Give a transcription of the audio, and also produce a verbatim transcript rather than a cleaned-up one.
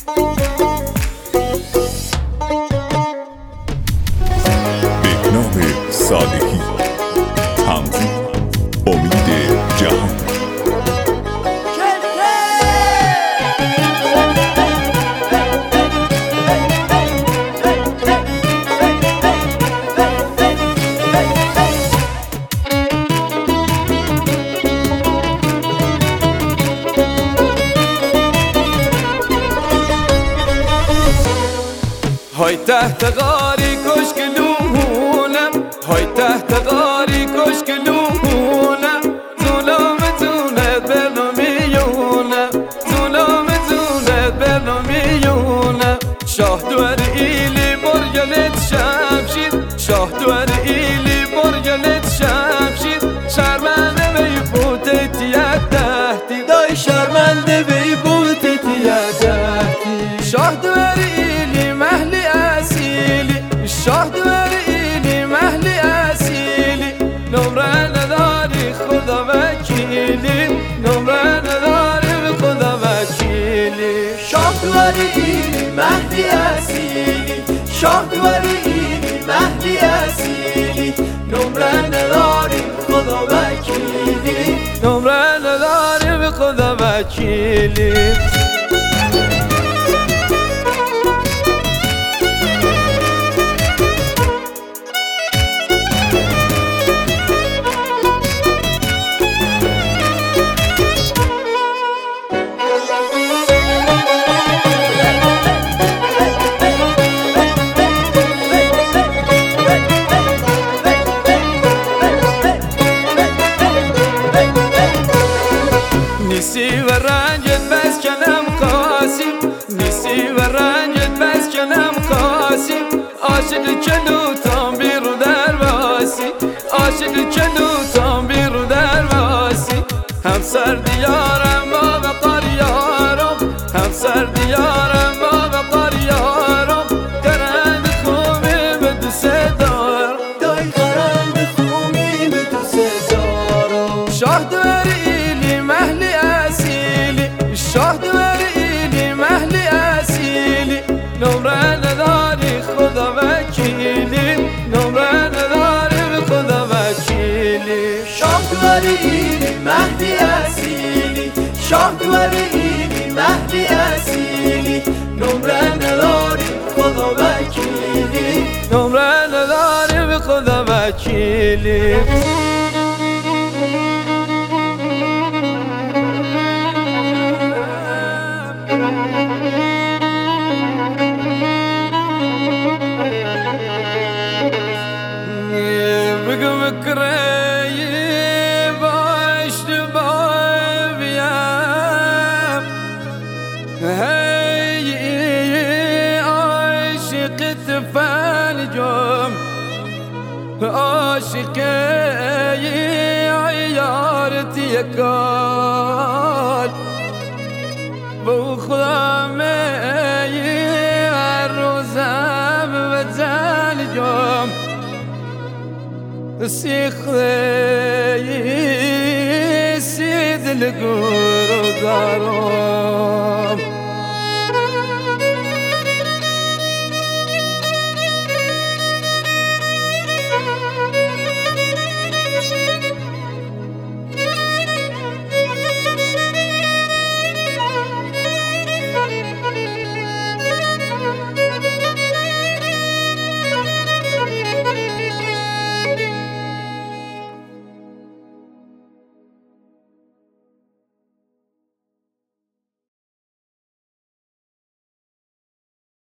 بهنام صالحی، تنظیم امید جهان. های تحت غاری کشکلونم، های تحت غاری کشکلونم، ظلامتونت برنمیونم، ظلامتونت برنمیونم. شاه دوار ایلی مرگلت شمشید، شاه دوار ایلی مرگلت شمشید. شرمنده بی بوتت یدهتی، دای شرمنده بی بوتت یدهتی. شاه دوار ایلی محلی اصیلی، شاه دوار ایلی محلی اصیلی. نمره نداری خدا وکیلی، نمره نداری به خدا وکیلی. شاه دوار ایلی محلی اصیلی، شاه دوار ایلی محلی اصیلی. نمره نداری خدا وکیلی، نمره نداری به خدا وکیلی. نیستی و رنجت بس کنم قاسیم، نیستی و رنجت بس کنم قاسیم. عاشق چلوتان بیرو درواسی، عاشق چلوتان بیرو درواسی. همسر دیارم با وقار یارم، همسر دیارم با وقار یارم. قرند خوبی به دوست دارم، دای قرند خوبی به دوست دارم. شاه دوار ایلی محلی اصیلی، شاه دوار ایلی محلی اصیلی. نمره نداری خدا وکیلی، نمره نداری به خدا وکیلی. شاه دوار ایلی محلی اصیلی، شاه دوار ایلی محلی اصیلی. نمره نداری خدا وکیلی، نمره نداری به خدا وکیلی. بگو بکره باش دو بیم، هی عاشقت فلجم، عاشق عیارت یکال. بو خدا می هر روزم و زلجم. سیخی سی دل گورو دارم.